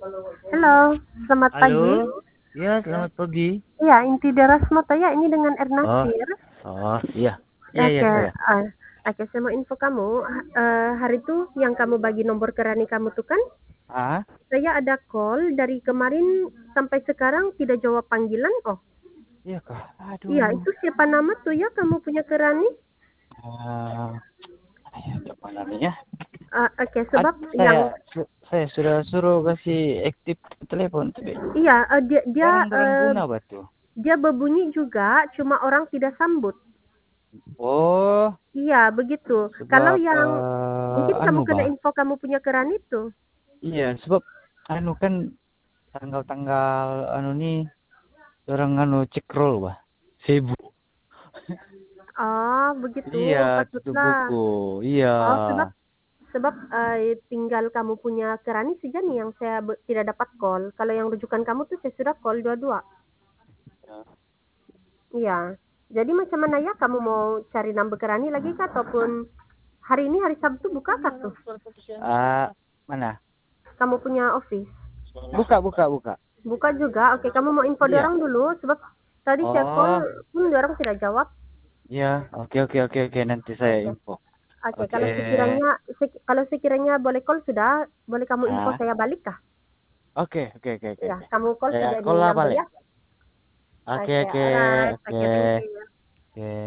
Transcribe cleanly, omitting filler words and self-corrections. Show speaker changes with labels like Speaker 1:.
Speaker 1: Halo, selamat pagi.
Speaker 2: Halo, ya selamat pagi.
Speaker 1: Iya, Inti Deras Motoya ini dengan
Speaker 2: Oh,
Speaker 1: Ernasir.
Speaker 2: oh iya, iya iya
Speaker 1: Oke,
Speaker 2: saya.
Speaker 1: saya mau info kamu. Hari itu yang kamu bagi nomor kerani kamu tuh kan,
Speaker 2: Ah,
Speaker 1: saya ada call dari kemarin sampai sekarang tidak jawab panggilan. Oh,
Speaker 2: iya kah?
Speaker 1: iya,
Speaker 2: Aduh.
Speaker 1: itu siapa nama tuh ya kamu punya kerani?
Speaker 2: Ah, ya, coba namanya.
Speaker 1: Oke, sebab yang
Speaker 2: Saya sudah suruh kasih aktif telepon tapi
Speaker 1: iya, dia dia
Speaker 2: jarang
Speaker 1: eh,
Speaker 2: berguna batu.
Speaker 1: dia berbunyi juga, cuma orang tidak sambut.
Speaker 2: Oh,
Speaker 1: Iya, begitu. Kalau
Speaker 2: sebab
Speaker 1: yang mungkin kamu
Speaker 2: anu
Speaker 1: kena
Speaker 2: bah.
Speaker 1: info kamu punya kerani itu.
Speaker 2: Iya, sebab anu kan tanggal-tanggal anu nih orang anu cek roll bah. Sibuk.
Speaker 1: Oh, begitu.
Speaker 2: Iya, tutup
Speaker 1: Patutlah.
Speaker 2: buku. Iya.
Speaker 1: Oh, sebab sebab tinggal kamu punya kerani saja nih yang saya tidak dapat call. Kalau yang rujukan kamu tuh saya sudah call dua-dua. Iya. Jadi macam mana ya kamu mau cari nambah kerani lagi kah ataupun hari ini hari Sabtu buka kah tuh?
Speaker 2: Ah, mana?
Speaker 1: Kamu punya office?
Speaker 2: Buka, buka, buka.
Speaker 1: Buka juga. Oke, kamu mau info
Speaker 2: Iya.
Speaker 1: orang dulu sebab tadi saya call
Speaker 2: Oh,
Speaker 1: pun orang tidak jawab.
Speaker 2: iya. Oke, oke, oke, oke. Nanti saya
Speaker 1: Oke.
Speaker 2: info.
Speaker 1: Oke,
Speaker 2: Oke.
Speaker 1: kalau sekiranya boleh call sudah, boleh kamu info
Speaker 2: Ah,
Speaker 1: saya balik kah?
Speaker 2: oke, oke, oke, oke,
Speaker 1: Ya,
Speaker 2: oke.
Speaker 1: kamu call
Speaker 2: Saya
Speaker 1: saja ini
Speaker 2: call lah
Speaker 1: number
Speaker 2: balik.
Speaker 1: ya.
Speaker 2: Oke,
Speaker 1: Oke,
Speaker 2: oke,
Speaker 1: alright.
Speaker 2: oke,
Speaker 1: Oke, thank you.
Speaker 2: oke.